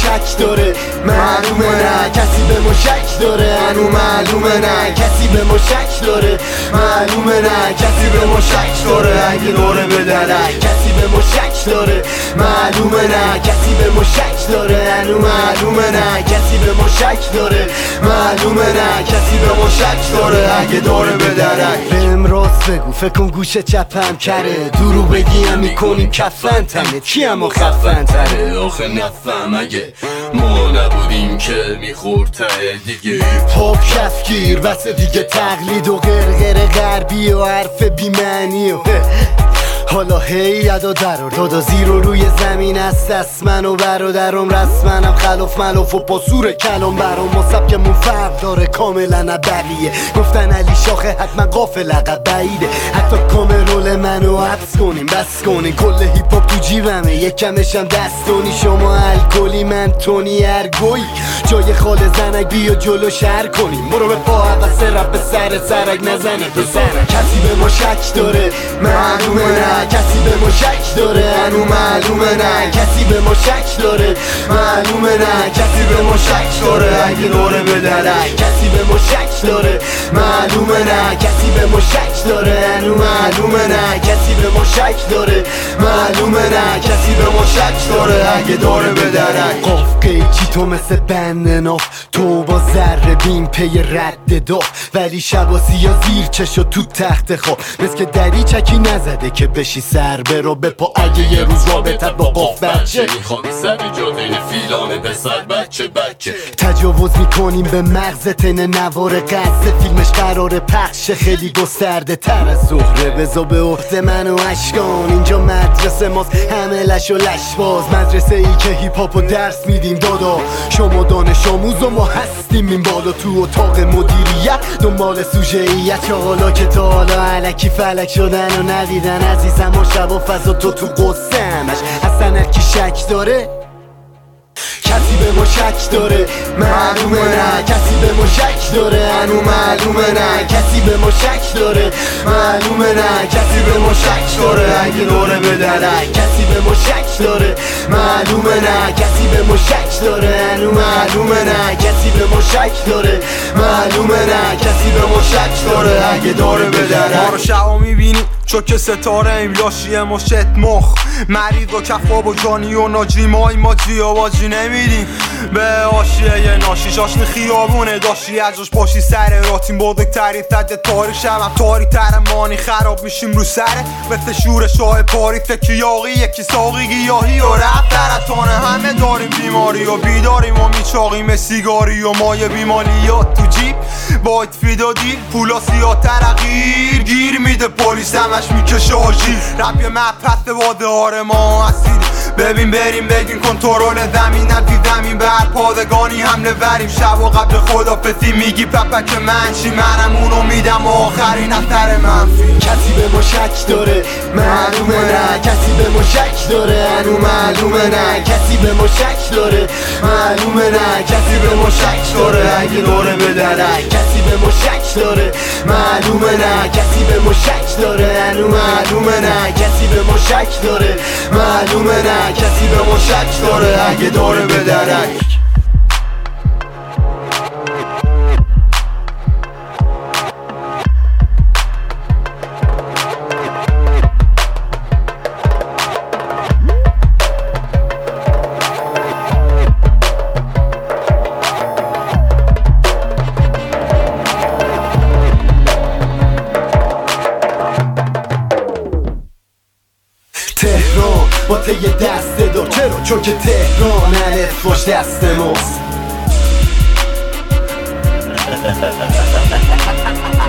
شک داره، معلومه نه کسی به ما شک داره. هنو معلومه نه کسی به ما شک داره، معلومه نه کسی به ما شک داره. اگه داره به درک کسی به ما شک داره، معلومه نه کسی به ما شک داره. هنو معلومه نه کسی به ما شک داره، معلومه نه کسی به ما شک داره. اگه داره به درک بهم راست بگو، فکر کن گوشه چپم کره. درو بگیم میکنیم کفن تنه، کی اما خفن تره؟ آخه نفهم اگه ما نبودیم که میخورد ته دیگه. پاپ کفگیر بس دیگه، تقلید و غرغر غربی و حرف بیمعنی و حالا هی ادا درار دادا زیر و روی زمین است. دست من و برادرم رسمنم خلاف ملاف و پاسور کلام برام. ما سبکمون فرق داره کاملا نبقیه. گفتن علی شاخه حتما قافل عقب بعیده. حتی کامرول منو حبس کنیم بس کنیم. کل هیپ هاپ تو جیبمه یکمشم دستونی. شما الکلی من تونی ارگوی. جای خال زنک بیا جلو شهر کنیم. برو به پا عوض رپ به سر سرک نزنه پسر. کسی به ما شک داره، معلومه نه کسی به ما شک داره. هنو معلومه نه کسی به ما شک داره، معلومه نه کسی به ما شک داره. اگه داره به درک کسی به ما شک داره، معلومه نه کسی به ما شک داره. هنو معلومه نه کسی به ما شک داره، معلومه نه کسی به ما شک داره. اگه داره به درک قاف قیچی تو مثل بند ناف، تو با ذره بین پی رد داف. ولی شباسی یا زیر چشو تو تخت خواب، مثل که دری چکی نزده که بشی سر برو بپا. اگه یه روز رابطت با قاف بچه میخوابی سر جاده فیلان پسر بچه تجاوز میکنیم به مغز تن نوار قصد. فیلمش قراره پخش خیلی گسترده تر از زهره. بزا به عهده من و اشکان، اینجا مدرسه ماست همه لش و لش باز. مدرسه ای که هیپ هاپو درس میدیم دادا. شما دانش آموز و ما هستیم این بالا. تو اتاق مدیریت دنبال سوژه‌ایت. چه حالا که تا حالا علکی فلک شدن و ندیدن عزیزم. و شب و فضا تو قصه همش اصلا هرکی شک داره. کسی به ما شک داره، معلومه نه کسی به ما شک داره. هنو معلومه نه کسی به ما شک داره، معلومه نه کسی به ما شک داره. اگه داره به درک کسی به ما شک داره، معلومه نه کسی به ما شک داره. هنو معلومه نه کسی به ما شک داره، معلومه نه کسی به ما شک داره. اگه داره به درک ما رو شبا میبینی چوک ستاره ایم یاشی مشت مخ. مریض و کفاب و جانی و ناجی مای ماجی و باجی نمیدیم به آشیه یه ناشی. جاشن خیابونه داشتی ازش باشی سر راتیم بزرگتری صد تاری شبم تاری تر مانی. خراب میشیم رو سره مثل شور شاه پاری. فکر یاقی یکی ساقی گیاهی و رفت درتانه. همه داریم بیماری و بیداریم و میچاقیم سیگاری و مایه بیمالیات تو جیب. باید فیدا دیل پولا سیاه ترقیر گیر میده پلیس همش میکشه آژیر. رپ یه مبحث واده آره ما هستید. ببین بریم بگین کنترل زمین ندی زمین بر پادگانی حمله وریم. شب و قبل خدافظی میگی پپک من چی؟ منم اونو میدم و آخرین اثر منفی. کسی به ما شک داره، معلومه نه کسی به ما شک داره. هنو معلومه نه کسی به ما شک داره، معلومه نه کسی به ما شک داره. اگه داره به درک کسی به ما شک داره، معلومه نه کسی به ما شک داره. هنو معلومه نه کسی به ما شک داره، معلومه نه کسی به ما شک داره. اگه داره به درک تهران با ته دست دار. چرا؟ چون که تهران الف باش دست ماست.